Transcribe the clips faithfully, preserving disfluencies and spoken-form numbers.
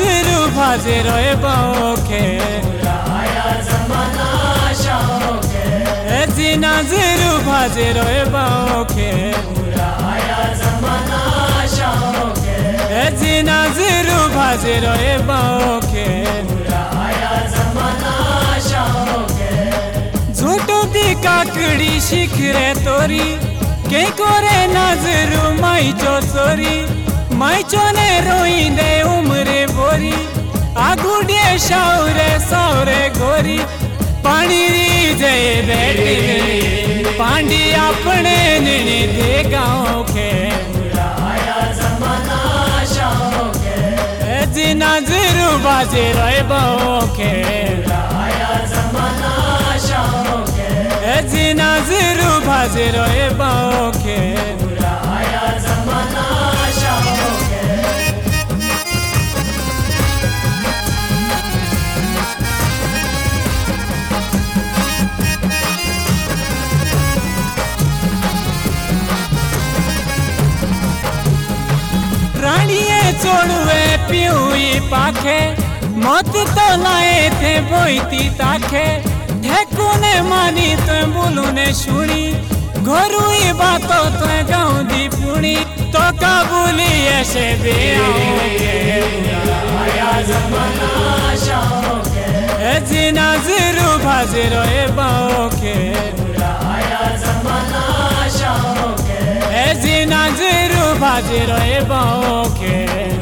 नाजरू भाजे रोए बाओके जी नाजरू भाजे रोए बाओके जी नाजरू भाजे रोए बाओके झूठो दी काकड़ी शिखरे तोरी के कोरे नाजरू माई चो चोरी माई चो ने रोई दे उमरे बोरी आगुड़े शावरे सावरे गोरी पानी री जय बेटी पांडी अपने निनी दे गाँव के जी नाजरू बाजे रोए बाओके जी नाजरू बाजे रोए बाओके रानिये चोड़ुए पियुई पाखे मत तो लाए थे बोईती ताखे ठेकुने मानी तो बोलू ने शुणी घरुई बातों तो गाँव दी पुणी तो काबुली ऐसे दे जी नाजरू भाजे रोए बाओके जी नाजरू भाजे रोए बाओके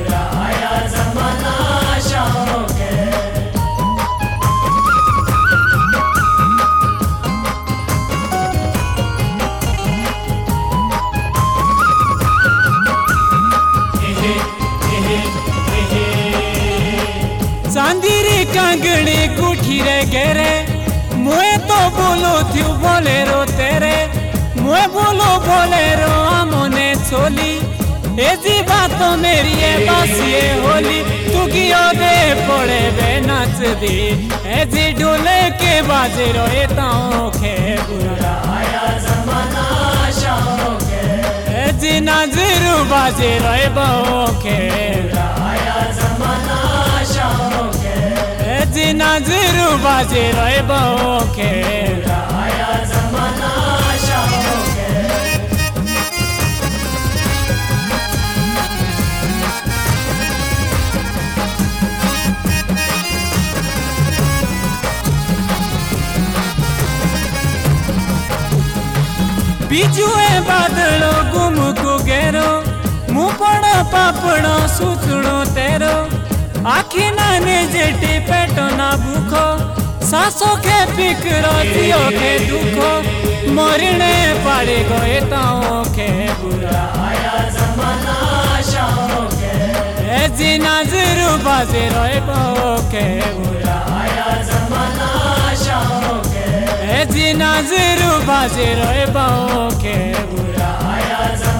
चांदीरी कांगड़ी गुठी रे गेरे मुए तो बोलो थी बोले रो तेरे मुए बोलो बोले रो आमोने छोली ऐसी बातों मेरी ये बस ये होली तू कियो दे पड़े बे नाच दी ऐसी ढोले के बाजे रोए ताओ के बुरा आया ज़माना शामों के ऐसी नाजरू बाजे रोए बाओ के बुरा आया ज़माना शामों के ऐसी नाजरू बाजे रोए बाओ के बुरा आया ज़माना शामों के बीजुए बादलो गुम को गेरो मुपड़ो पापड़ो सुचड़ो तेरो आखी नाने जेटी पेटो ना भूखो सासो के फिक्रो दियो के दुखो मोरने पड़े गए ताओ के बुरा आया ज़माना शामों के जी नाजरू बाजे रोए बाओके बुरा आया ज़माना शामों के जी नाजरू बाजे रोए बाओके बुरा आया ज़माना